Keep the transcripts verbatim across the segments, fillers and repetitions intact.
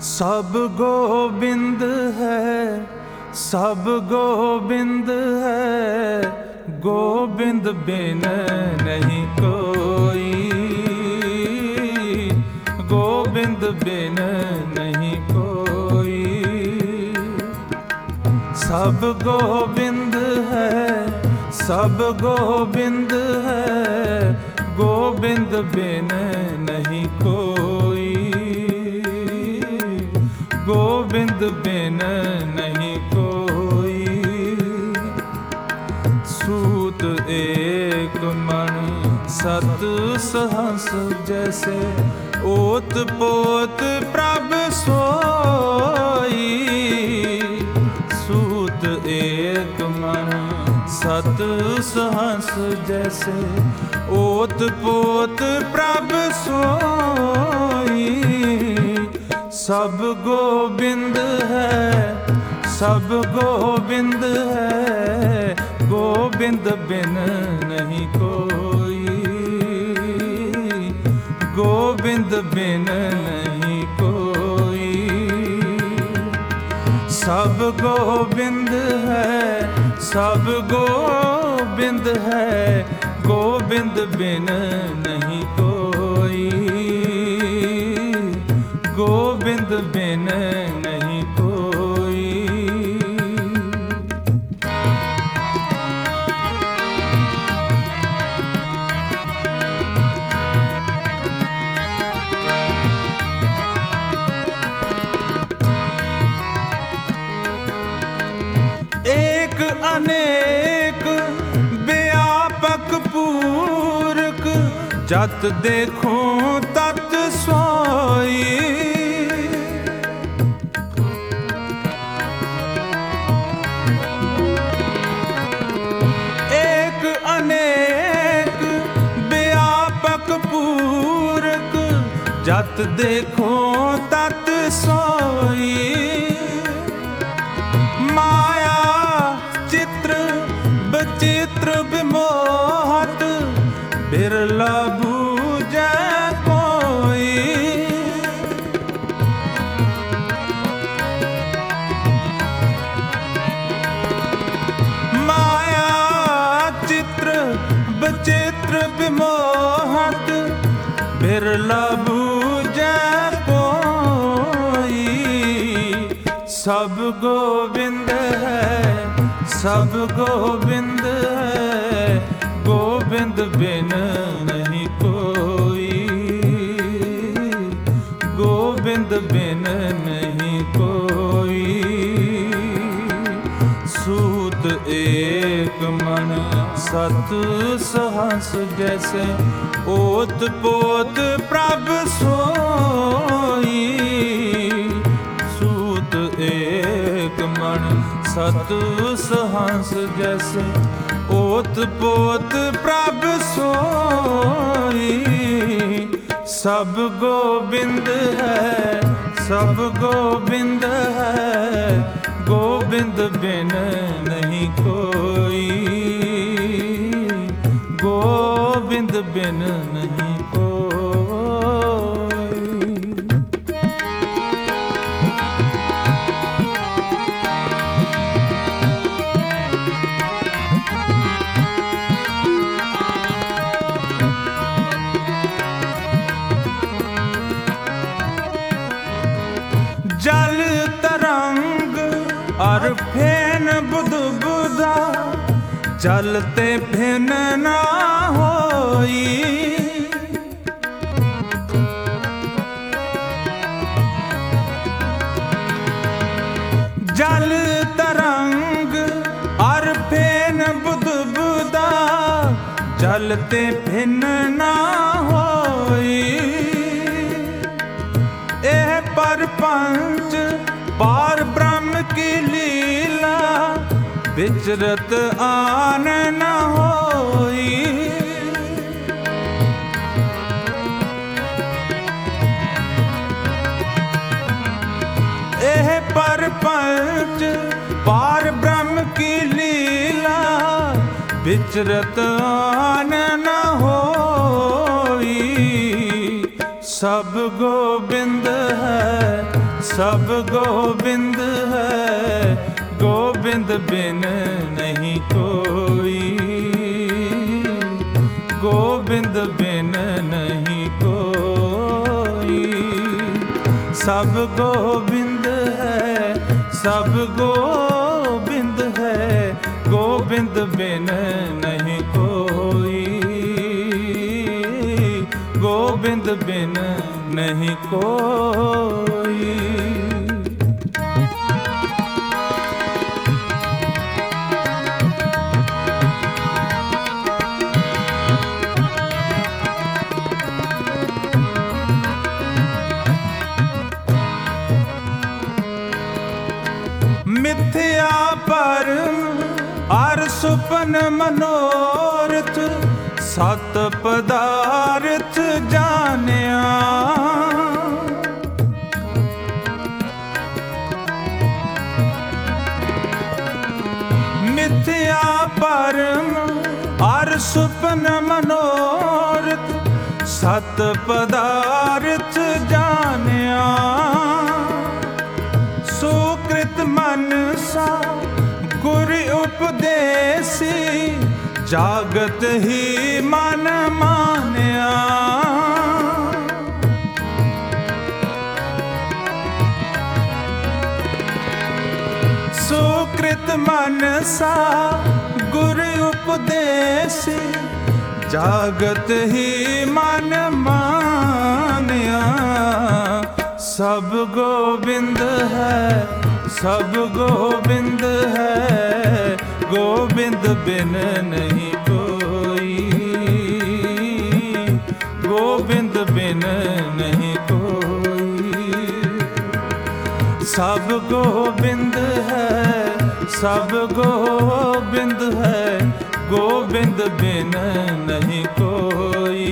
सब गोविंद है, सब गोविंद है, गोविंद बिन नहीं कोई, गोविंद बिन नहीं कोई। सब गोविंद है, सब गोविंद है, गोविंद बिन नहीं कोई, गोविंद बिन नहीं कोई। सूत एक मन सत सहस जैसे, ओत पोत प्रभ सोई। सूत एक मन सत सहस जैसे, ओत पोत प्रभ सोई। सब गोविंद है, सब गोविंद है, गोविंद बिन नहीं कोई, गोविंद बिन नहीं कोई। सब गोविंद है, सब गोविंद है, गोविंद बिन नहीं कोई, गोविंद बिन नहीं कोई। एक अनेक व्यापक पूरक, जत देखूं तत सोई। एक अनेक व्यापक पूरक, जत देखूं तत सोई। माया चित्र बचित्र विमोहत, बिरला बूझे कोई। माया चित्र बचित्र विमोहत, बिरला बूझे कोई। सब गोविंद है, सब गोविंद है, गोविंद बिन नहीं कोई, गोविंद बिन नहीं कोई। सूत एक मन सत सहस जैसे, ओत पोत प्रभ सोई। सूत एक मन सत सहस जैसे, ओत पोत प्रभ सोई। सब गोविंद है, सब गोविंद है, गोविंद बिन नहीं कोई, गोविंद बिन नहीं कोई। जल तरंग और फेन बुध बुधा, चलते फिन ना होई। जल तरंग और फेन बुध बुधा, चलते फिन ना होई। एह परपंच पार ब्रह्म की लीला, विचरत आन न होई। एह परपंच पार ब्रह्म की लीला, विचरत आन न होई। सब गोविंद है, सब गोविंद है, गोविंद बिन नहीं कोई, गोविंद बिन नहीं कोई। सब गोविंद है, सब गोविंद है, गोविंद बिन नहीं कोई, गोविंद बिन नहीं कोई। मिथ्या परम अर सुपन मनोरथ, सत पदार्थ जानिया। मिथ्या परम अर सुपन मनोरथ, सत पदार्थ जानिया। सुकृत मनसा गुर उपदेसी, जागत ही मन मानिया। सुकृत मनसा गुर उपदेसी, जागत ही मन मानिया। सब गोविंद है, सब गोविंद है, गोविंद बिन नहीं कोई, गोविंद बिन नहीं कोई। सब गोविंद है, सब गोविंद है, गोविंद बिन नहीं कोई,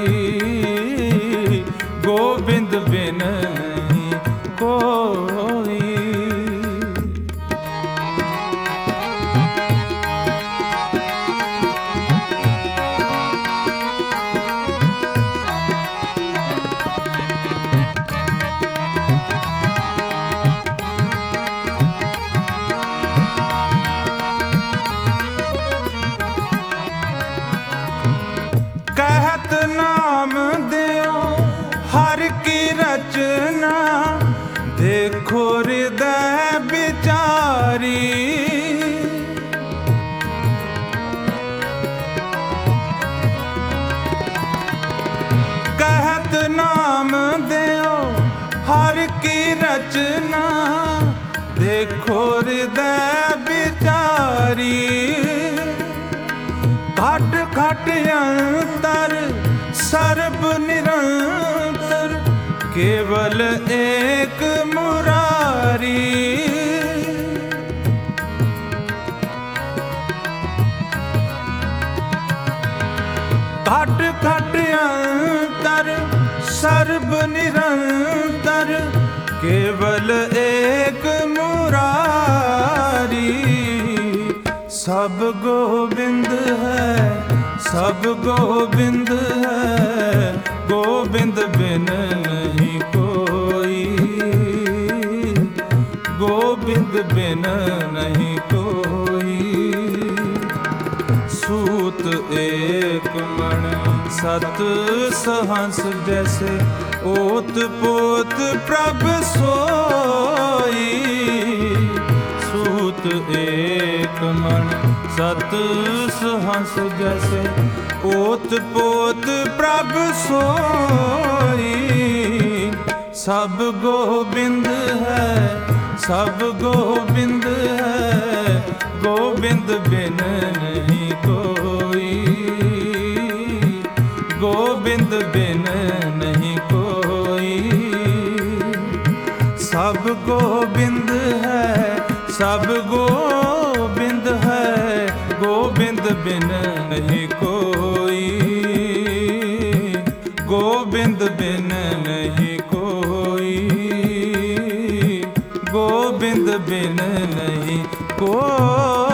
गोविंद बिन नहीं कोई। कहत नाम देओ हर की रचना, देखो हृदय विचारी। कहत नाम देओ हर की रचना, देखो हृदय विचारी। घट घट अंतर सर्ब निरंतर, केवल एक मुरारी। घट घट अंतर सर्ब निरंतर, केवल एक मुरारी। सब गोविंद है, सब गोविंद है, गोविंद बिन नहीं कोई, गोविंद बिन नहीं कोई। सूत एक मन सत सहंस, जैसे ओत पोत प्रभ सोई। सूत एक मन सत सहंस, जैसे ओत पोत प्रभ सोई। सब गोविंद है, सब गोविंद है, गोविंद बिन नहीं कोई, गोविंद बिन नहीं कोई। सब गोविंद है, सब गोविंद है, गोविंद बिन नहीं कोई, गोविंद बिन नहीं कोई, गोविंद बिन नहीं कोई।